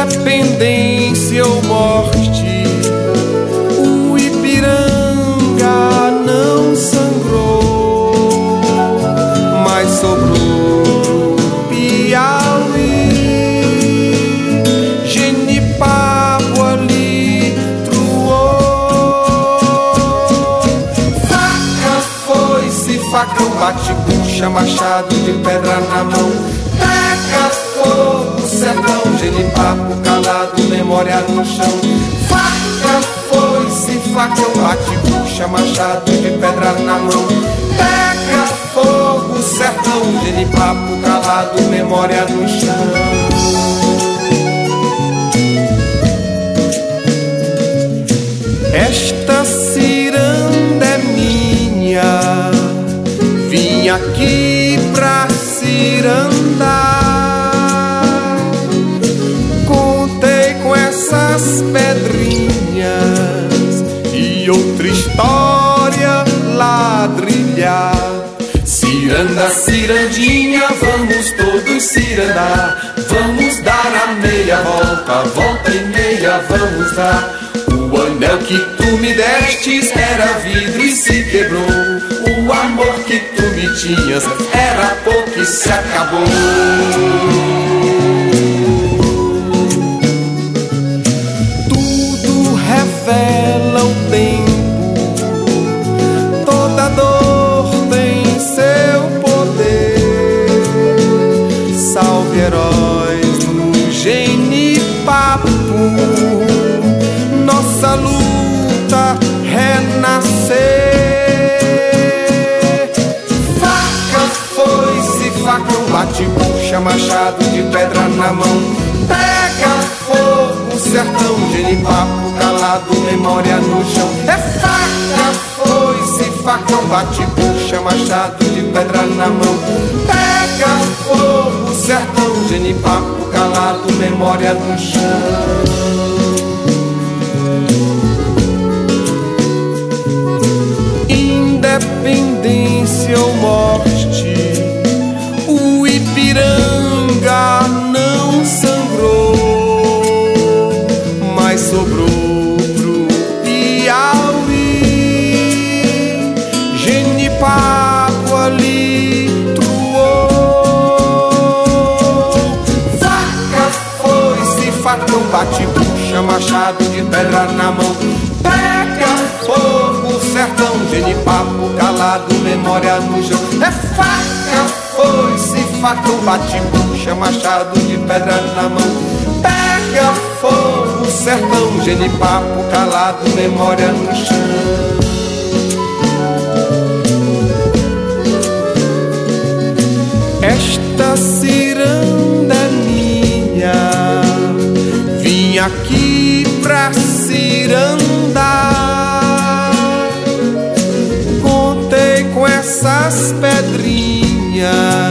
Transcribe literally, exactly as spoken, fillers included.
independência ou morte, o Ipiranga não sangrou, mas sobrou Piauí, Genipapo ali truou. Faca, foice, facão, bate-bucha, machado de pedra na mão. Pega fogo, sertão, Genipapo calado, memória no chão. Faca, foice, facão, bate-bucha, machado de pedra na mão. Pega fogo, sertão, Genipapo calado, memória no chão. Esta ciranda é minha, vim aqui pra cirandar. Contei com essas pedrinhas e outra história ladrilhar. Ciranda, cirandinha, vamos todos cirandar. Vamos dar a meia volta, volta e meia vamos dar. O anel que tu me destes era vidro e se quebrou. O amor que tu me tinhas era pouco e se acabou. Tudo revela o tempo, toda dor tem seu poder. Salve heróis no Genipapo, nossa luta renascer. Faca, foice, facão, bate-bucha, machado de pedra na mão. Pega fogo, sertão, Genipapo calado, memória no chão. É faca, foice, facão, bate-bucha, machado de pedra na mão. Pega fogo, sertão, Genipapo calado, memória no chão. Independência ou morte, o Ipiranga não sangrou, mas sobrou pro Piauí. Genipapo ali truou. Faca, foice, facão, bate-bucha, machado de pedra na mão. Pega fogo, sertão, Genipapo calado, memória no chão. É faca, foice, facão, bate-bucha, machado de pedra na mão. Pega fogo, sertão, Genipapo calado, memória no chão. Esta ciranda é minha, vim aqui pra cirandar. Contei com essas pedrinhas